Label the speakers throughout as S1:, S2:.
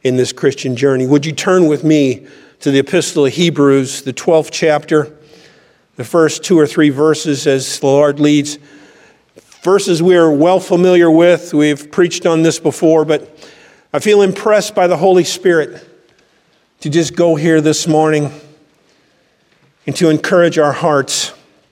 S1: in this Christian journey. Would you turn with me to the Epistle of Hebrews, the 12th chapter, the first 2 or 3 verses as the Lord leads. Verses we are well familiar with. We've preached on this before, but I feel impressed by the Holy Spirit to just go here this morning and to encourage our hearts.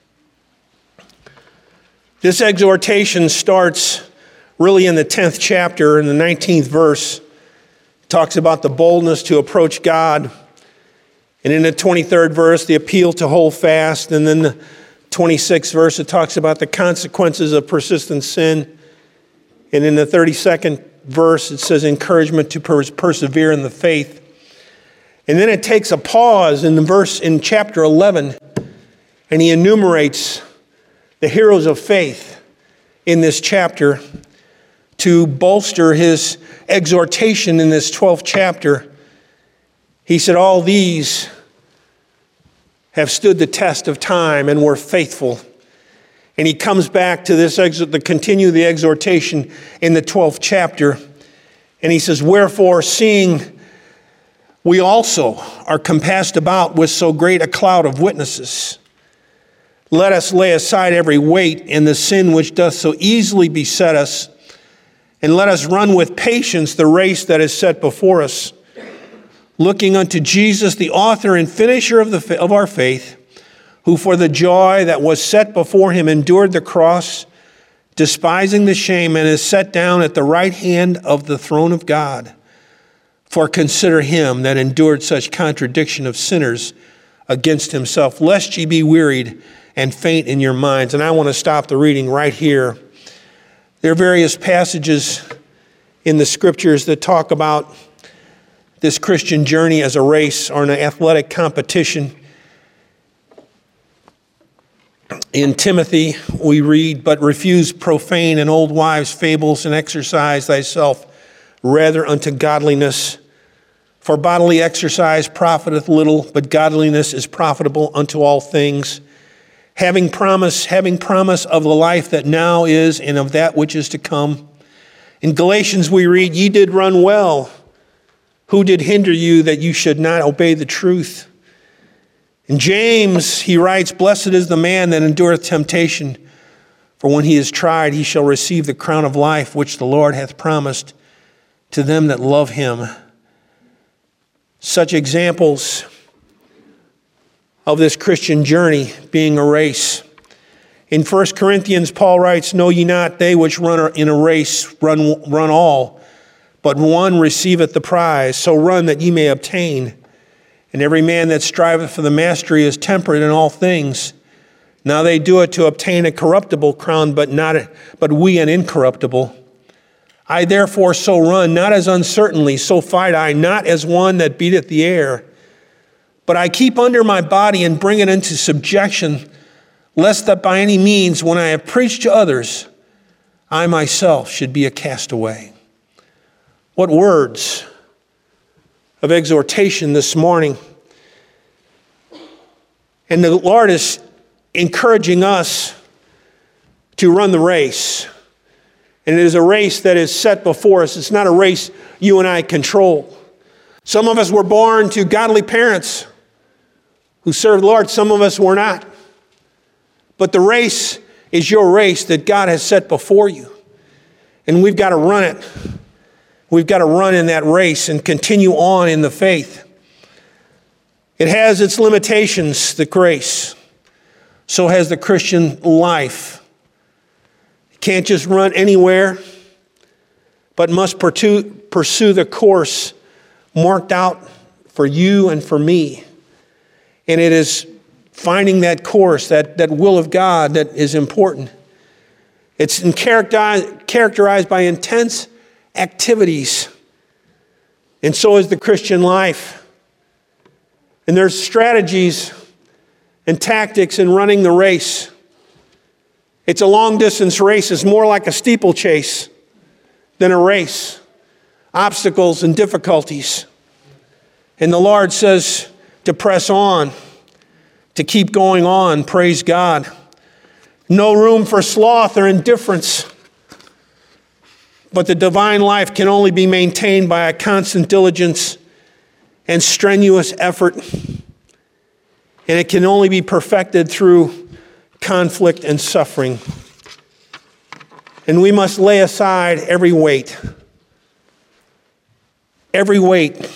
S1: This exhortation starts really in the 10th chapter, in the 19th verse. It talks about the boldness to approach God. And in the 23rd verse, the appeal to hold fast. And then the 26th verse, it talks about the consequences of persistent sin. And in the 32nd verse, it says encouragement to persevere in the faith. And then it takes a pause in the verse in chapter 11, and he enumerates the heroes of faith in this chapter to bolster his exhortation in this 12th chapter. He said, all these have stood the test of time and were faithful. And he comes back to this to continue the exhortation in the 12th chapter. And he says, wherefore, seeing we also are compassed about with so great a cloud of witnesses, let us lay aside every weight and the sin which doth so easily beset us, and let us run with patience the race that is set before us, looking unto Jesus, the author and finisher of our faith, who for the joy that was set before him endured the cross, despising the shame, and is set down at the right hand of the throne of God. For consider him that endured such contradiction of sinners against himself, lest ye be wearied and faint in your minds. And I want to stop the reading right here. There are various passages in the scriptures that talk about this Christian journey as a race or an athletic competition. In Timothy, we read, but refuse profane and old wives' fables, and exercise thyself rather unto godliness. For bodily exercise profiteth little, but godliness is profitable unto all things. Having promise of the life that now is and of that which is to come. In Galatians we read, ye did run well. Who did hinder you that you should not obey the truth? In James, he writes, blessed is the man that endureth temptation, for when he is tried, he shall receive the crown of life, which the Lord hath promised to them that love him. Such examples of this Christian journey being a race. In 1 Corinthians, Paul writes, know ye not they which run in a race run all, but one receiveth the prize. So run that ye may obtain. And every man that striveth for the mastery is temperate in all things. Now they do it to obtain a corruptible crown, but we an incorruptible. I therefore so run, not as uncertainly, so fight I, not as one that beateth the air. But I keep under my body and bring it into subjection, lest that by any means, when I have preached to others, I myself should be a castaway. What words of exhortation this morning. And the Lord is encouraging us to run the race. And it is a race that is set before us. It's not a race you and I control. Some of us were born to godly parents who served the Lord. Some of us were not. But the race is your race that God has set before you. And we've got to run it. We've got to run in that race and continue on in the faith. It has its limitations, the grace. So has the Christian life. You can't just run anywhere, but must pursue the course marked out for you and for me. And it is finding that course, that will of God that is important. It's characterized by intense activities. And so is the Christian life. And there's strategies and tactics in running the race. It's a long-distance race. It's more like a steeplechase than a race. Obstacles and difficulties. And the Lord says to press on, to keep going on. Praise God. No room for sloth or indifference. But the divine life can only be maintained by a constant diligence and strenuous effort. And it can only be perfected through conflict and suffering. And we must lay aside every weight. Every weight.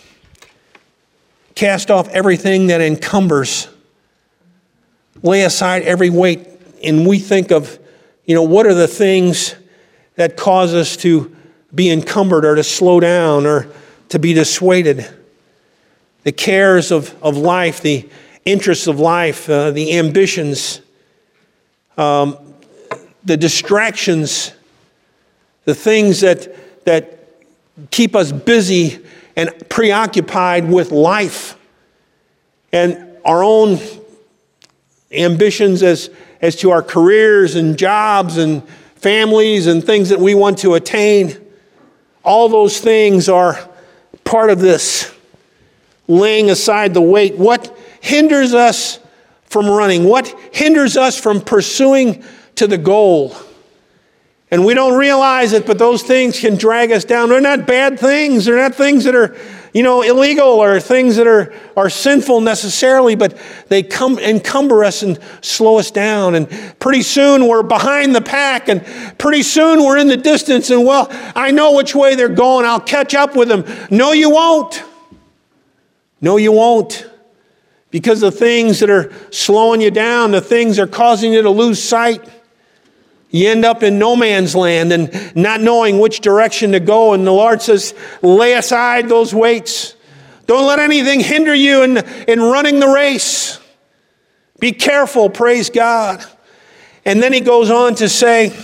S1: Cast off everything that encumbers. Lay aside every weight. And we think of, what are the things that cause us to be encumbered or to slow down or to be dissuaded? The cares of life, the interests of life, the ambitions, the distractions, the things that keep us busy and preoccupied with life and our own ambitions as to our careers and jobs and families and things that we want to attain. All those things are part of this laying aside the weight. What hinders us from running? What hinders us from pursuing to the goal? And we don't realize it, but those things can drag us down. They're not bad things. They're not things that are, illegal or things that are sinful necessarily, but they encumber us and slow us down. And pretty soon we're behind the pack, and pretty soon we're in the distance. And I know which way they're going. I'll catch up with them. No, you won't. No, you won't. Because the things that are slowing you down, the things that are causing you to lose sight, you end up in no man's land and not knowing which direction to go. And the Lord says, lay aside those weights. Don't let anything hinder you in running the race. Be careful, praise God. And then he goes on to say,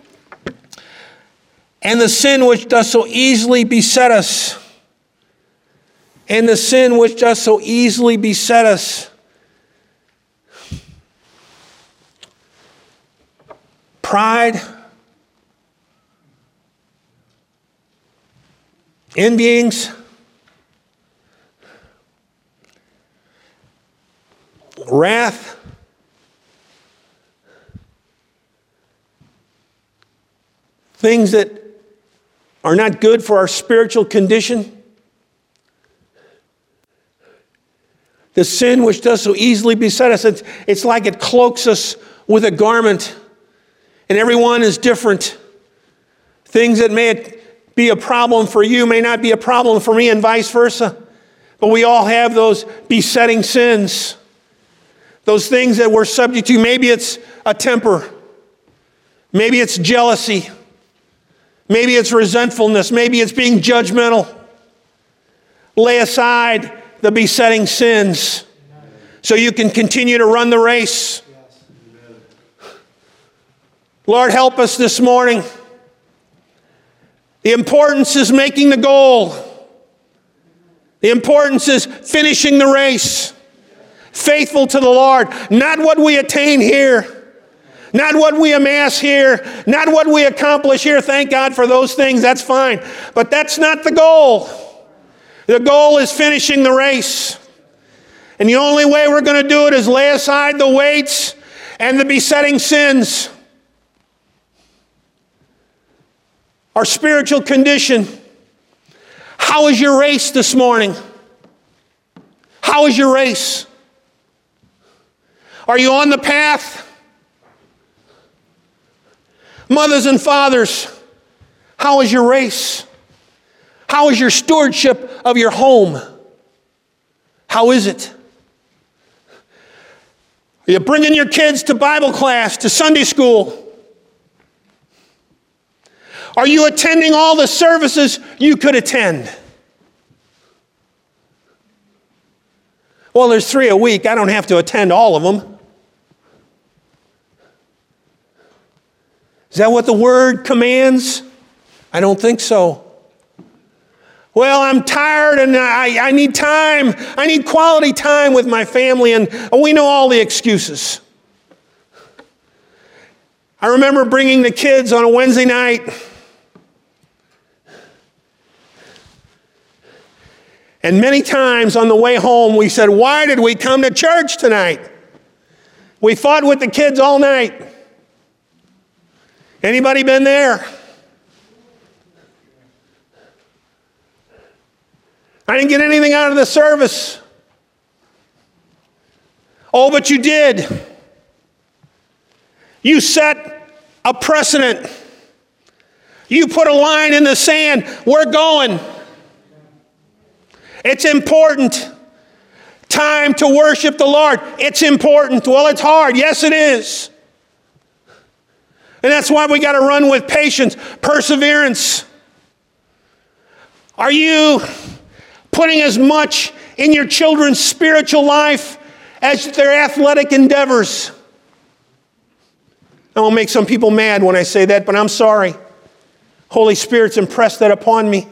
S1: and the sin which does so easily beset us. And the sin which does so easily beset us. Pride, envyings, wrath, things that are not good for our spiritual condition. The sin which does so easily beset us, it's like it cloaks us with a garment. And everyone is different. Things that may be a problem for you may not be a problem for me, and vice versa. But we all have those besetting sins. Those things that we're subject to. Maybe it's a temper. Maybe it's jealousy. Maybe it's resentfulness. Maybe it's being judgmental. Lay aside the besetting sins so you can continue to run the race. Lord, help us this morning. The importance is making the goal. The importance is finishing the race. Faithful to the Lord. Not what we attain here. Not what we amass here. Not what we accomplish here. Thank God for those things. That's fine. But that's not the goal. The goal is finishing the race. And the only way we're going to do it is lay aside the weights and the besetting sins. Our spiritual condition. How is your race this morning? How is your race? Are you on the path? Mothers and fathers, how is your race? How is your stewardship of your home? How is it? Are you bringing your kids to Bible class, to Sunday school? Are you attending all the services you could attend? Well, there's 3 a week. I don't have to attend all of them. Is that what the Word commands? I don't think so. Well, I'm tired and I need time. I need quality time with my family, and we know all the excuses. I remember bringing the kids on a Wednesday night. And many times on the way home, we said, why did we come to church tonight? We fought with the kids all night. Anybody been there? I didn't get anything out of the service. Oh, but you did. You set a precedent. You put a line in the sand. We're going. It's important. Time to worship the Lord. It's important. Well, it's hard. Yes, it is. And that's why we got to run with patience, perseverance. Are you putting as much in your children's spiritual life as their athletic endeavors? I won't make some people mad when I say that, but I'm sorry. Holy Spirit's impressed that upon me.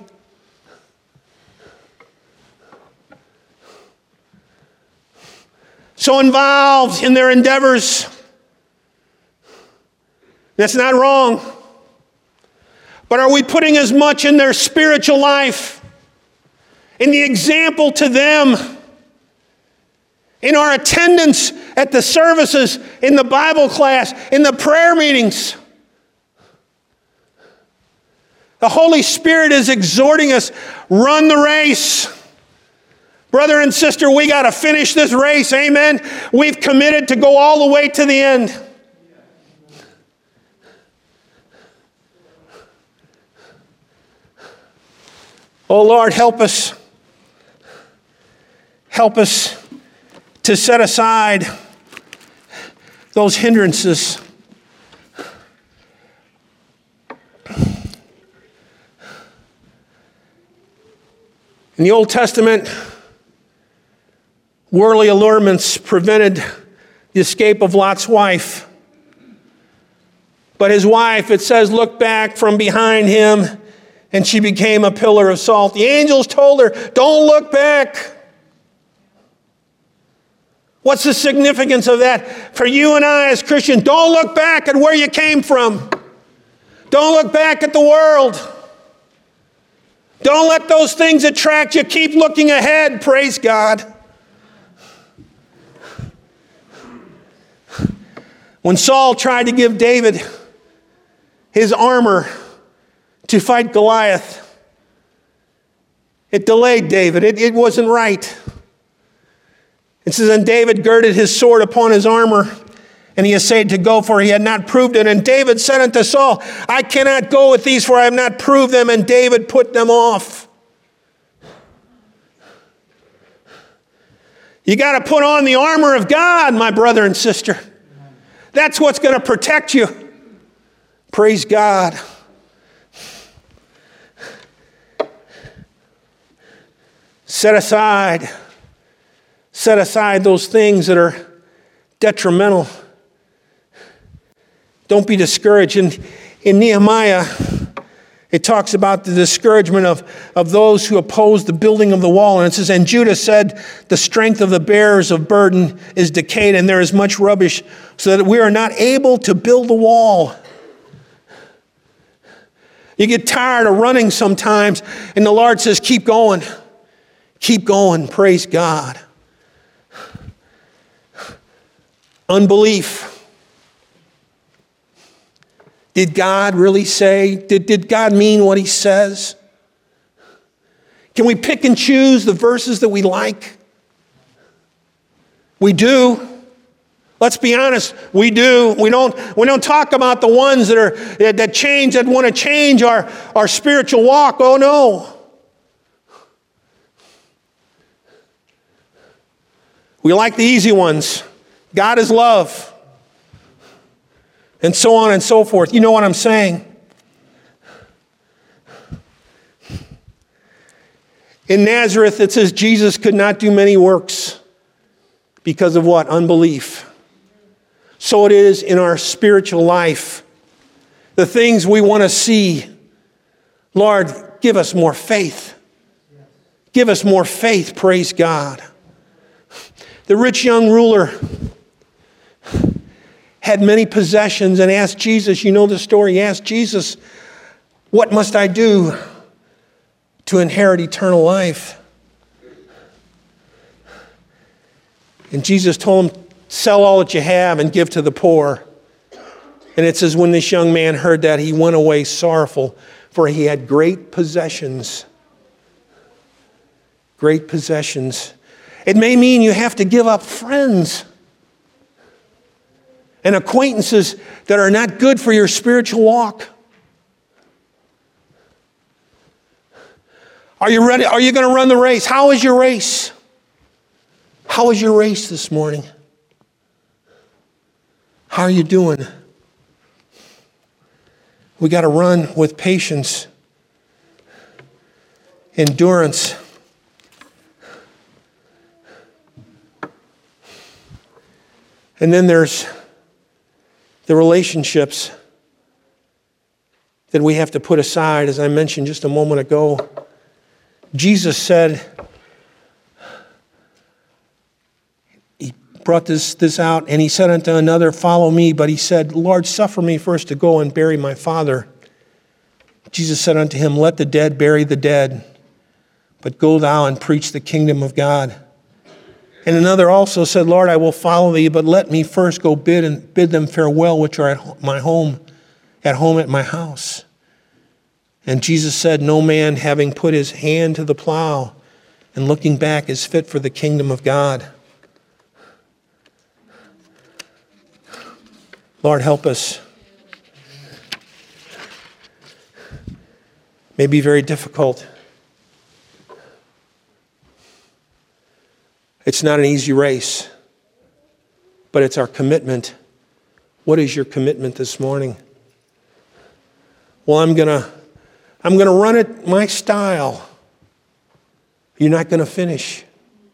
S1: So involved in their endeavors. That's not wrong. But are we putting as much in their spiritual life, in the example to them, in our attendance at the services, in the Bible class, in the prayer meetings? The Holy Spirit is exhorting us, run the race. Brother and sister, we got to finish this race, amen? We've committed to go all the way to the end. Oh Lord, help us. Help us to set aside those hindrances. In the Old Testament, worldly allurements prevented the escape of Lot's wife. But his wife, it says, looked back from behind him, and she became a pillar of salt. The angels told her, don't look back. What's the significance of that? For you and I as Christians, don't look back at where you came from. Don't look back at the world. Don't let those things attract you. Keep looking ahead, praise God. When Saul tried to give David his armor to fight Goliath, it delayed David. It wasn't right. It says, and David girded his sword upon his armor, and he essayed to go, for he had not proved it. And David said unto Saul, I cannot go with these, for I have not proved them. And David put them off. You got to put on the armor of God, my brother and sister. That's what's going to protect you. Praise God. Set aside those things that are detrimental. Don't be discouraged. In Nehemiah, it talks about the discouragement of those who oppose the building of the wall. And it says, and Judah said, the strength of the bearers of burden is decayed, and there is much rubbish, so that we are not able to build the wall. You get tired of running sometimes, and the Lord says, keep going. Keep going. Praise God. Unbelief. Did God really say? Did God mean what he says? Can we pick and choose the verses that we like? We do. Let's be honest, we do. We don't talk about the ones that want to change our spiritual walk. Oh no. We like the easy ones. God is love. And so on and so forth. You know what I'm saying? In Nazareth, it says Jesus could not do many works because of what? Unbelief. So it is in our spiritual life. The things we want to see. Lord, give us more faith. Give us more faith, praise God. The rich young ruler had many possessions and asked Jesus, you know the story, he asked Jesus, what must I do to inherit eternal life? And Jesus told him, sell all that you have and give to the poor. And it says, when this young man heard that, he went away sorrowful, for he had great possessions. great possessions. It may mean you have to give up friends and acquaintances that are not good for your spiritual walk. Are you ready? Are you going to run the race? How is your race? How is your race this morning? How are you doing? We got to run with patience, endurance. And then there's the relationships that we have to put aside, as I mentioned just a moment ago. Jesus said, he brought this out, and he said unto another, follow me. But he said, Lord, suffer me first to go and bury my father. Jesus said unto him, let the dead bury the dead, but go thou and preach the kingdom of God. And another also said, Lord, I will follow thee, but let me first go bid them farewell, which are at home at my house. And Jesus said, no man having put his hand to the plow and looking back is fit for the kingdom of God. Lord, help us. It may be very difficult. It's not an easy race, but it's our commitment. What is your commitment this morning? Well, I'm going to run it my style. You're not going to finish.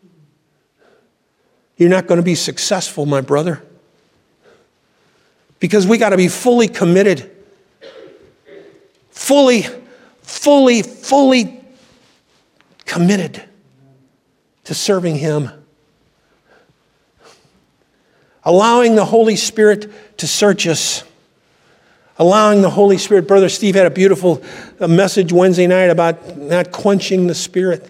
S1: You're not going to be successful, my brother. Because we got to be fully committed. Fully committed to serving Him. Allowing the Holy Spirit to search us. Allowing the Holy Spirit. Brother Steve had a beautiful message Wednesday night about not quenching the Spirit.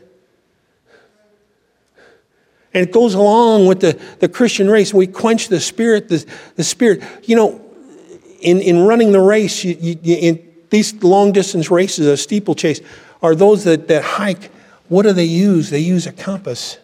S1: And it goes along with the Christian race. We quench the Spirit. The Spirit. You know, in running the race, in these long distance races, a steeplechase, are those that hike. What do they use? They use a compass.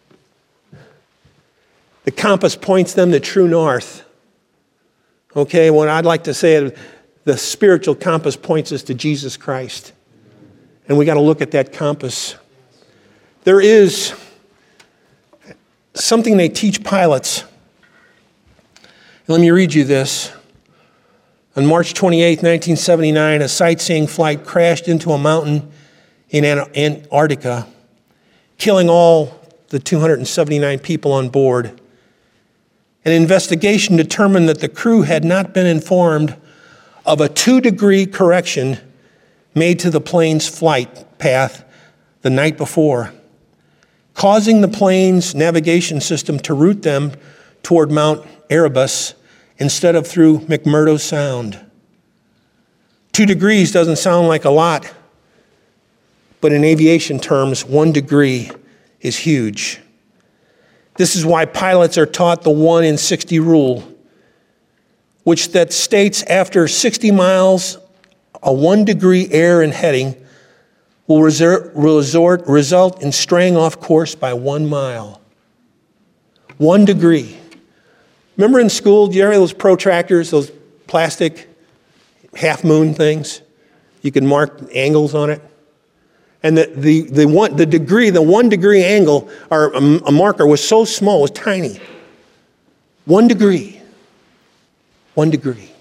S1: The compass points them to true north. Okay, well, I'd like to say the spiritual compass points us to Jesus Christ. And we got to look at that compass. There is something they teach pilots. Let me read you this. On March 28, 1979, a sightseeing flight crashed into a mountain in Antarctica, killing all the 279 people on board. An investigation determined that the crew had not been informed of a 2-degree correction made to the plane's flight path the night before, causing the plane's navigation system to route them toward Mount Erebus instead of through McMurdo Sound. 2 degrees doesn't sound like a lot, but in aviation terms, 1 degree is huge. This is why pilots are taught the 1 in 60 rule, which that states after 60 miles, a 1 degree error in heading will result in straying off course by 1 mile. 1 degree. Remember in school, do you ever have those protractors, those plastic half-moon things? You can mark angles on it. And the 1 degree angle, or a marker, was so small, it was tiny. 1 degree. 1 degree.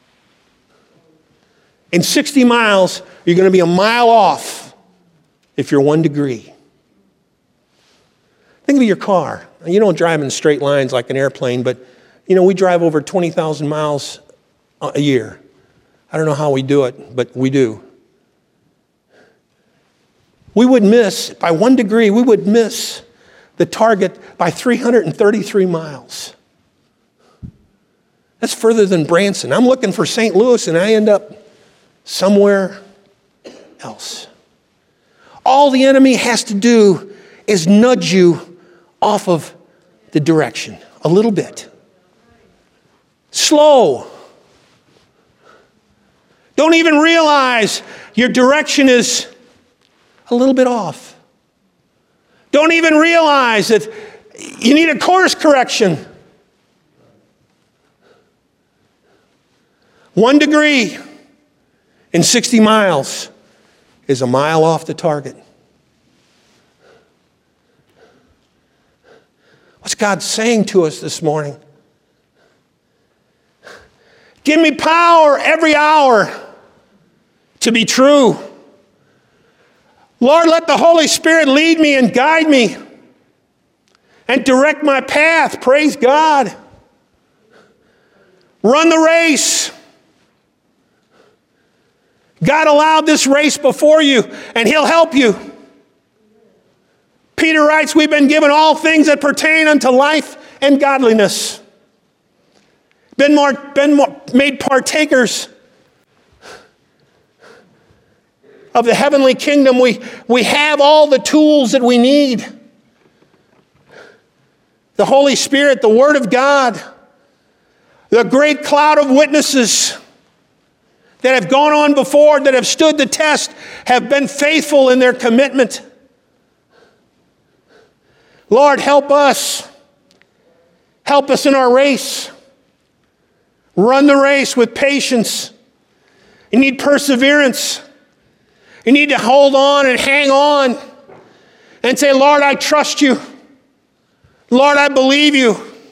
S1: In 60 miles, you're going to be a mile off if you're 1 degree. Think of your car. You don't drive in straight lines like an airplane, but we drive over 20,000 miles a year. I don't know how we do it, but we do. We would miss, by 1 degree, we would miss the target by 333 miles. That's further than Branson. I'm looking for St. Louis and I end up somewhere else. All the enemy has to do is nudge you off of the direction a little bit. Slow. Don't even realize your direction is a little bit off. Don't even realize that you need a course correction. 1 degree in 60 miles is a mile off the target. What's God saying to us this morning? Give me power every hour to be true. Lord, let the Holy Spirit lead me and guide me and direct my path. Praise God. Run the race. God allowed this race before you, and He'll help you. Peter writes, we've been given all things that pertain unto life and godliness. Been made partakers of the heavenly kingdom. We have all the tools that we need. The Holy Spirit, the Word of God, the great cloud of witnesses that have gone on before, that have stood the test, have been faithful in their commitment. Lord, help us. Help us in our race. Run the race with patience. You need perseverance. You need to hold on and hang on and say, Lord, I trust you. Lord, I believe you.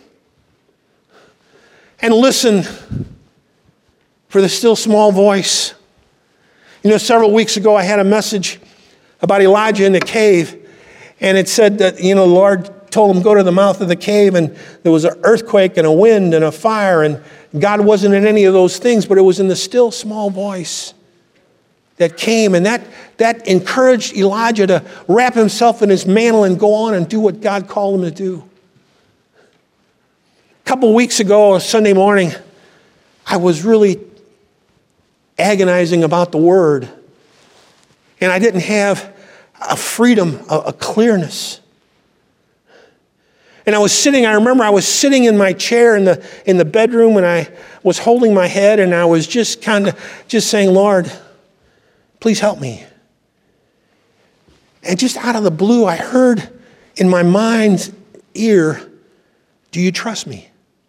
S1: And listen for the still small voice. You know, several weeks ago I had a message about Elijah in the cave, and it said that, the Lord told him go to the mouth of the cave, and there was an earthquake and a wind and a fire, and God wasn't in any of those things, but it was in the still small voice that came, and that encouraged Elijah to wrap himself in his mantle and go on and do what God called him to do. A couple weeks ago, Sunday morning, I was really agonizing about the Word, and I didn't have a freedom, a clearness. And I remember I was sitting in my chair in the bedroom, and I was holding my head, and I was just saying, Lord, please help me. And just out of the blue, I heard in my mind's ear, do you trust me?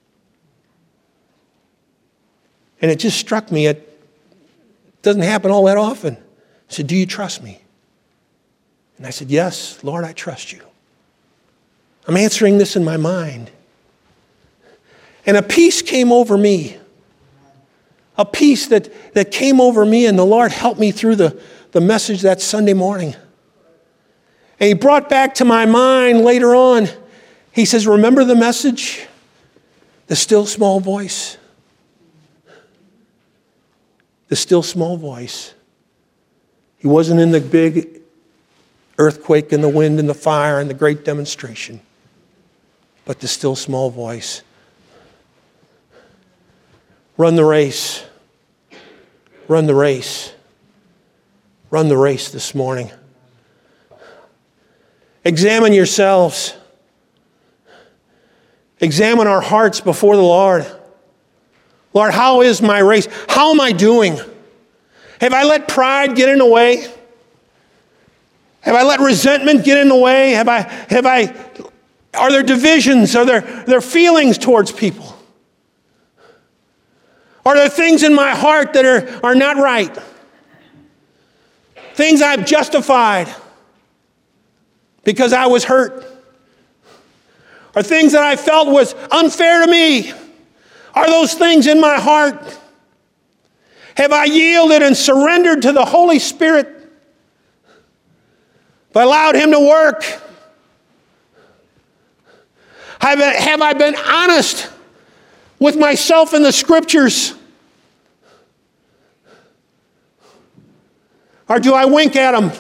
S1: And it just struck me. It doesn't happen all that often. I said, do you trust me? And I said, yes, Lord, I trust you. I'm answering this in my mind. And a peace came over me. A peace that came over me, and the Lord helped me through the message that Sunday morning. And He brought back to my mind later on, He says, remember the message? The still small voice. The still small voice. He wasn't in the big earthquake and the wind and the fire and the great demonstration, but the still small voice. Run the race. Run the race. Run the race this morning. Examine yourselves. Examine our hearts before the Lord. Lord, how is my race? How am I doing? Have I let pride get in the way? Have I let resentment get in the way? Are there divisions? Are there feelings towards people? Are there things in my heart that are not right? Things I've justified because I was hurt? Or things that I felt was unfair to me? Are those things in my heart? Have I yielded and surrendered to the Holy Spirit? Have I allowed Him to work? Have I been honest with myself in the Scriptures? Or do I wink at them?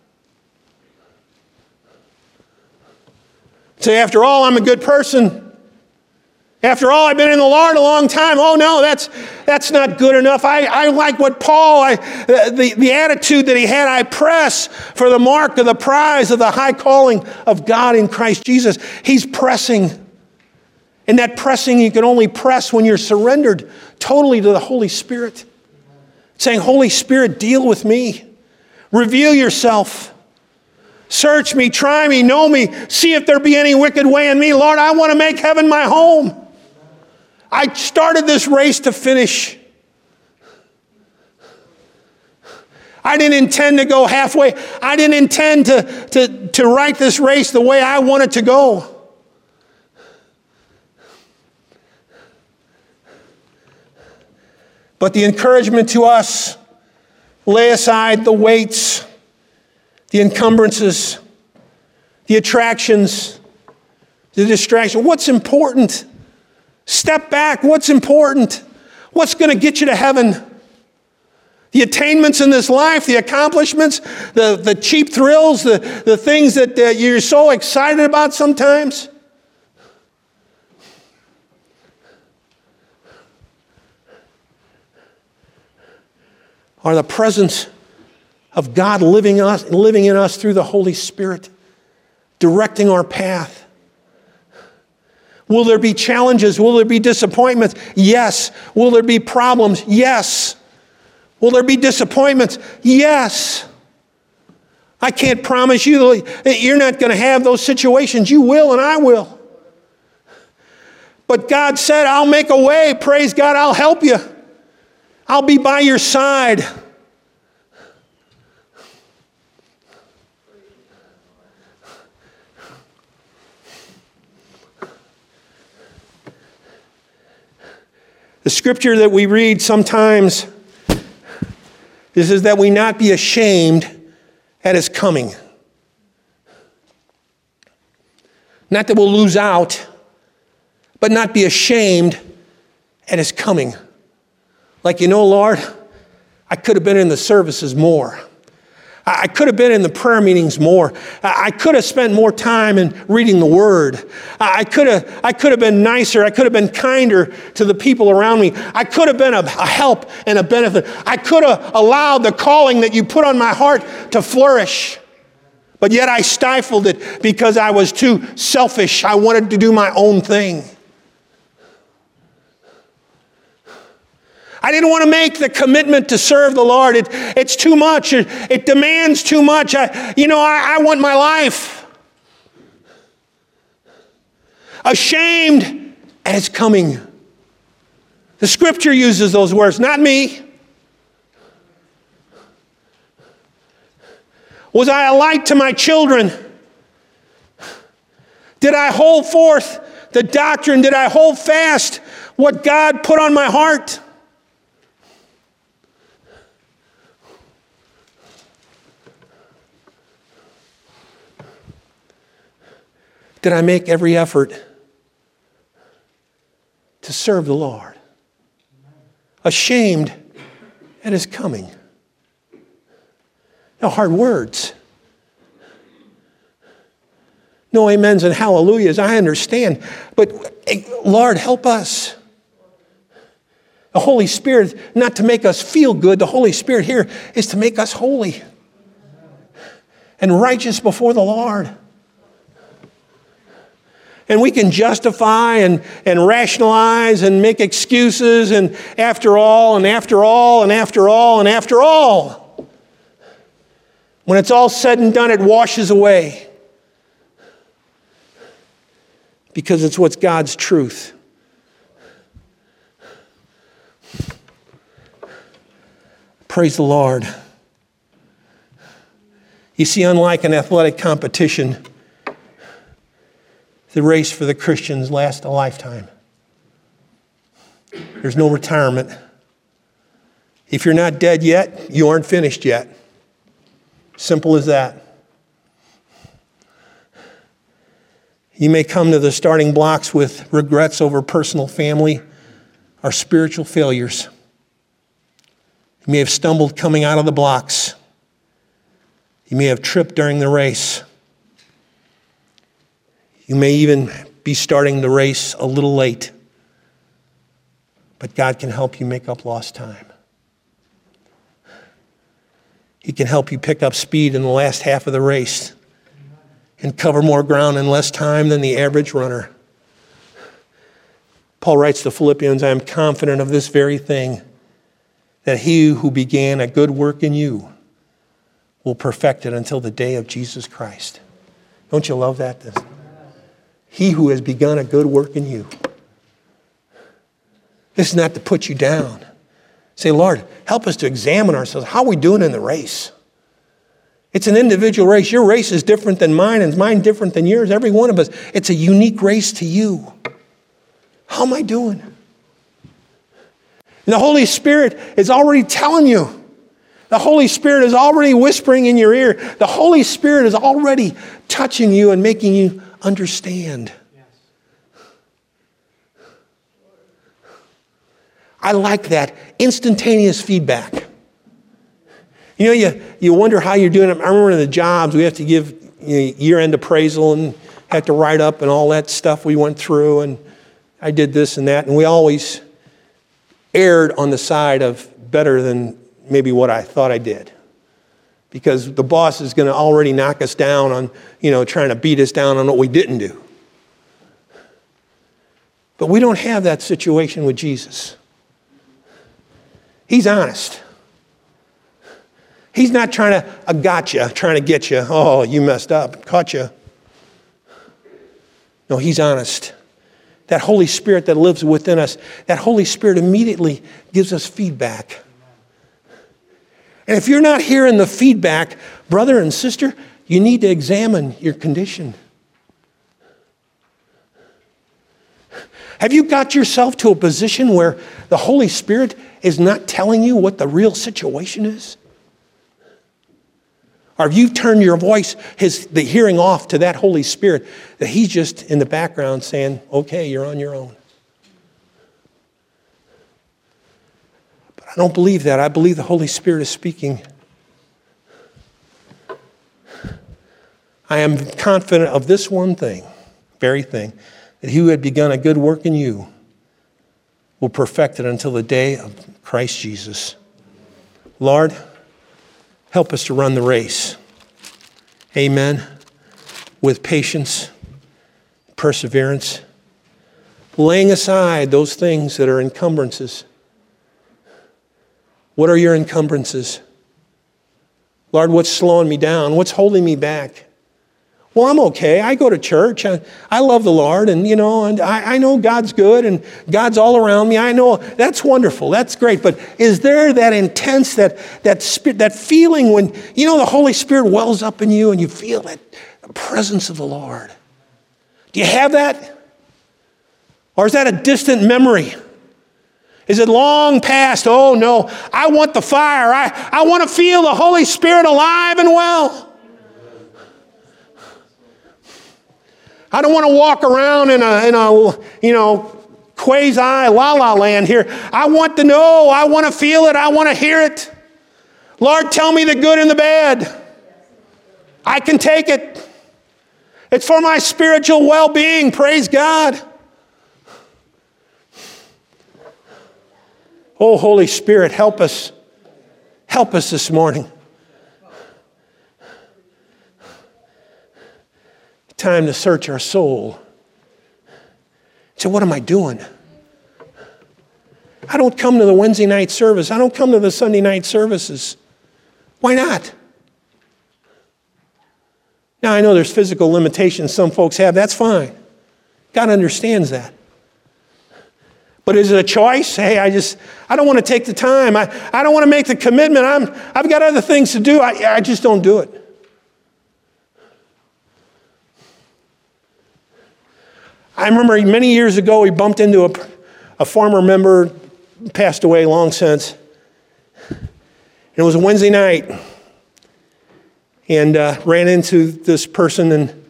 S1: Say, after all, I'm a good person. After all, I've been in the Lord a long time. Oh no, that's not good enough. I like what Paul, the attitude that he had. I press for the mark of the prize of the high calling of God in Christ Jesus. He's pressing. And that pressing you can only press when you're surrendered totally to the Holy Spirit. Saying, Holy Spirit, deal with me. Reveal yourself. Search me, try me, know me, see if there be any wicked way in me. Lord, I want to make heaven my home. I started this race to finish. I didn't intend to go halfway. I didn't intend to write this race the way I wanted to go. But the encouragement to us, lay aside the weights, the encumbrances, the attractions, the distraction. What's important? Step back. What's important? What's going to get you to heaven? The attainments in this life, the accomplishments, the cheap thrills, the things that you're so excited about sometimes. Are the presence of God living in us through the Holy Spirit, directing our path. Will there be challenges? Will there be disappointments? Yes. Will there be problems? Yes. Will there be disappointments? Yes. I can't promise you that you're not going to have those situations. You will and I will. But God said, I'll make a way. Praise God, I'll help you. I'll be by your side. The scripture that we read sometimes is that we not be ashamed at his coming. Not that we'll lose out, but not be ashamed at his coming. Like, Lord, I could have been in the services more. I could have been in the prayer meetings more. I could have spent more time in reading the Word. I could have been nicer. I could have been kinder to the people around me. I could have been a help and a benefit. I could have allowed the calling that you put on my heart to flourish. But yet I stifled it because I was too selfish. I wanted to do my own thing. I didn't want to make the commitment to serve the Lord. It's too much. It demands too much. I want my life. Ashamed at his coming. The scripture uses those words, not me. Was I a light to my children? Did I hold forth the doctrine? Did I hold fast what God put on my heart? Did I make every effort to serve the Lord? Ashamed at his coming. No hard words. No amens and hallelujahs, I understand. But Lord, help us. The Holy Spirit, not to make us feel good. The Holy Spirit here is to make us holy and righteous before the Lord. And we can justify and rationalize and make excuses and after all, and after all, and after all, and after all. When it's all said and done, it washes away. Because it's what's God's truth. Praise the Lord. You see, unlike an athletic competition, the race for the Christians lasts a lifetime. There's no retirement. If you're not dead yet, you aren't finished yet. Simple as that. You may come to the starting blocks with regrets over personal, family, or spiritual failures. You may have stumbled coming out of the blocks. You may have tripped during the race. You may even be starting the race a little late. But God can help you make up lost time. He can help you pick up speed in the last half of the race and cover more ground in less time than the average runner. Paul writes to Philippians, I am confident of this very thing, that he who began a good work in you will perfect it until the day of Jesus Christ. Don't you love that? He who has begun a good work in you. This is not to put you down. Say, Lord, help us to examine ourselves. How are we doing in the race? It's an individual race. Your race is different than mine, and mine different than yours. Every one of us. It's a unique race to you. How am I doing? And the Holy Spirit is already telling you. The Holy Spirit is already whispering in your ear. The Holy Spirit is already touching you and making you understand. I like that instantaneous feedback. You wonder how you're doing. I remember in the jobs, we have to give year-end appraisal and have to write up and all that stuff we went through. And I did this and that. And we always erred on the side of better than maybe what I thought I did. Because the boss is going to already knock us down on, trying to beat us down on what we didn't do. But we don't have that situation with Jesus. He's honest. He's not trying to get you. Oh, you messed up. Caught you. No, he's honest. That Holy Spirit that lives within us, that Holy Spirit immediately gives us feedback. And if you're not hearing the feedback, brother and sister, you need to examine your condition. Have you got yourself to a position where the Holy Spirit is not telling you what the real situation is? Or have you turned your voice, the hearing off to that Holy Spirit, that he's just in the background saying, okay, you're on your own? But I don't believe that. I believe the Holy Spirit is speaking. I am confident of this one thing, very thing, that he who had begun a good work in you will perfect it until the day of Christ Jesus. Lord, help us to run the race. Amen. With patience, perseverance, laying aside those things that are encumbrances. What are your encumbrances? Lord, what's slowing me down? What's holding me back? Well, I'm okay. I go to church. I love the Lord, and and I know God's good, and God's all around me. I know that's wonderful. That's great. But is there that intense, that feeling when the Holy Spirit wells up in you, and you feel that the presence of the Lord? Do you have that, or is that a distant memory? Is it long past? Oh no! I want the fire. I want to feel the Holy Spirit alive and well. I don't want to walk around in a quasi la-la land here. I want to know. I want to feel it. I want to hear it. Lord, tell me the good and the bad. I can take it. It's for my spiritual well-being. Praise God. Oh, Holy Spirit, help us. Help us this morning. Time to search our soul. So what am I doing? I don't come to the Wednesday night service. I don't come to the Sunday night services. Why not? Now, I know there's physical limitations some folks have. That's fine. God understands that. But is it a choice? Hey, I don't want to take the time. I don't want to make the commitment. I've got other things to do. I just don't do it. I remember many years ago, we bumped into a former member, passed away long since. And it was a Wednesday night. And ran into this person, and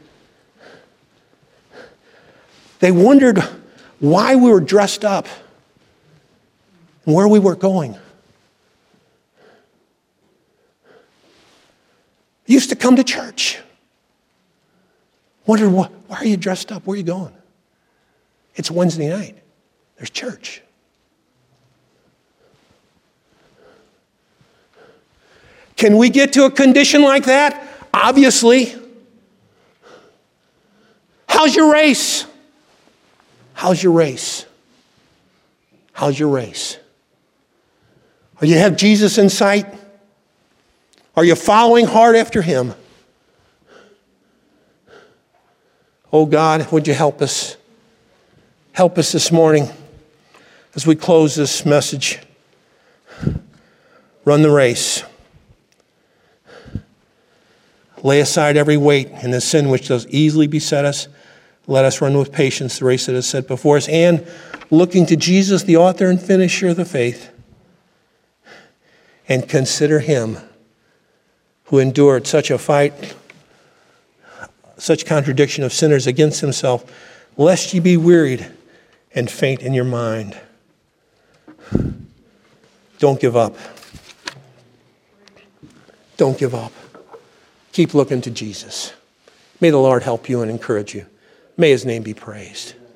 S1: they wondered why we were dressed up and where we were going. Used to come to church. Wondered, why are you dressed up? Where are you going? It's Wednesday night. There's church. Can we get to a condition like that? Obviously. How's your race? How's your race? How's your race? Do you have Jesus in sight? Are you following hard after him? Oh God, would you help us? Help us this morning as we close this message. Run the race. Lay aside every weight and the sin which does easily beset us. Let us run with patience the race that is set before us, and looking to Jesus, the author and finisher of the faith, and consider him who endured such a fight, such contradiction of sinners against himself, lest ye be wearied and faint in your mind. Don't give up. Don't give up. Keep looking to Jesus. May the Lord help you and encourage you. May his name be praised.